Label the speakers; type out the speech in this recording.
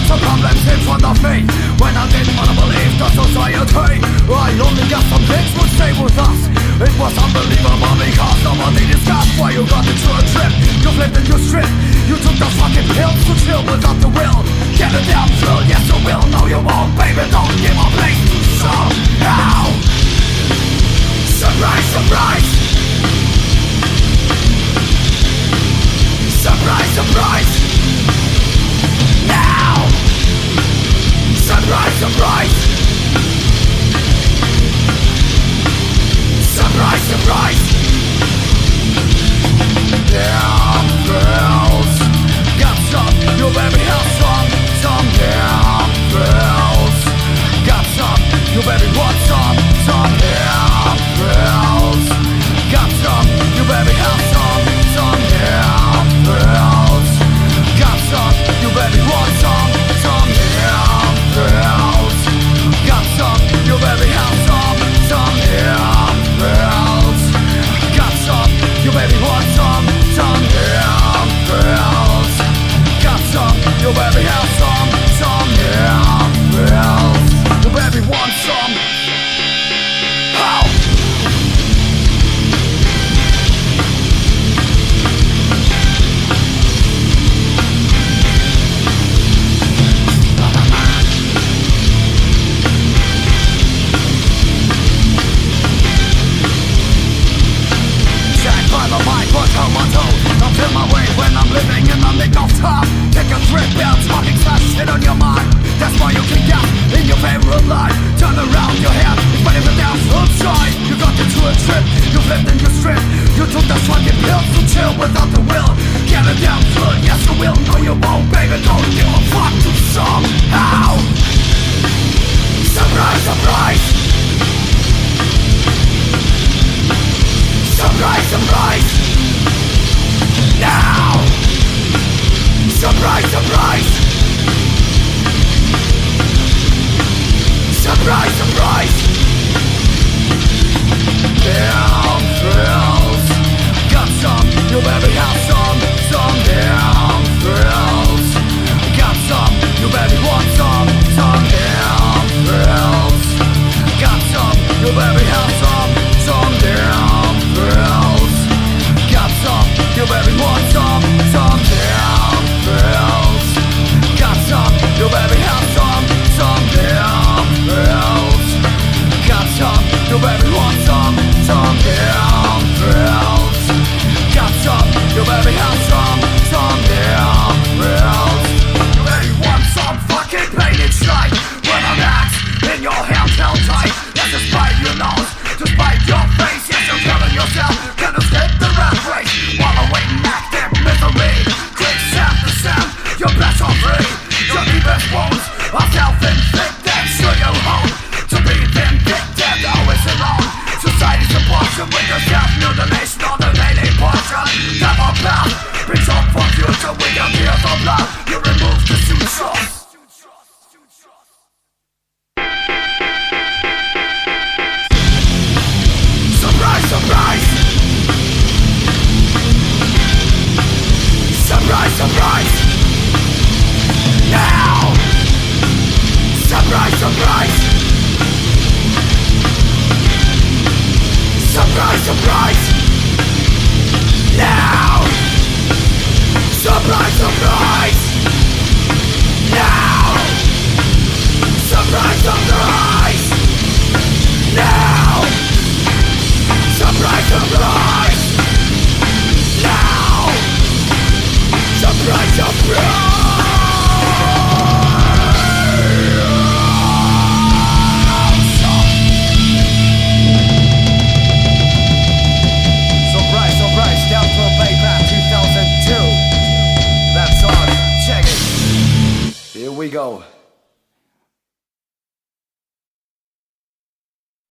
Speaker 1: some problems in front of me when I didn't wanna believe the society. I only got some things would stay with us. It was unbelievable because nobody discussed why you got into a trip. You flipped and you stripped. You took the fucking pills to chill without the will. Get it down, thrill, yes you will. No you won't, baby, don't give a place to somehow. Surprise, surprise. Surprise, surprise. Now. Surprise, surprise. Surprise, surprise. Damn girls. Got some, you baby have some damn girls. Got some, you baby want some damn girls. Got some, you baby have some damn girls. Got some, you baby want some damn girls. Got some, you baby have some damn girls. Got some, you baby want some damn girls. Got some, you baby have some damn girls. You baby want some. How? I'll feel my way when I'm living in the nick of time. Take a trip out, talking slash shit on your mind. That's why you can get in your favorite life. Turn around your head, but if it down outside. You got into a trip, you flipped and you stripped. You took the fucking pills to chill without the will. Get it down good, yes you will. No you won't, baby, don't give a fuck to somehow. Surprise, surprise. Surprise, surprise. Now. Surprise, surprise. Surprise, surprise. Damn thrills. Got some, you baby have some damn thrills. Got some, you baby want some damn thrills. Got some, you baby have some damn thrills. Got some, you baby want some damn thrills. Got some, you baby have some damn thrills. Got some, you baby want some damn thrills. Got some, you baby have some damn thrills. You baby want some fucking pain inside. When I'm axe in your hand held tight. That's to spite your nose, to spite your face. Yes, you're killing yourself, can't escape the rat race. While awaiting active misery, quick sound to sound, your best are free. Your deepest wounds are self-inflicted. Sure you hold to be vindicted, always alone. Society's abortion with your self-mutilation on the daily portion. Never bound, brings hope for future with your tears of blood. You remove the sutures. Surprise, surprise. Surprise, surprise. Now. Surprise, surprise. Surprise, surprise. Now. Surprise, surprise. Now. Surprise, surprise. Now. Surprise, surprise. Now. Surprise, surprise. Surprise, surprise, down to a playback 2002. That's on, check it. Here we go.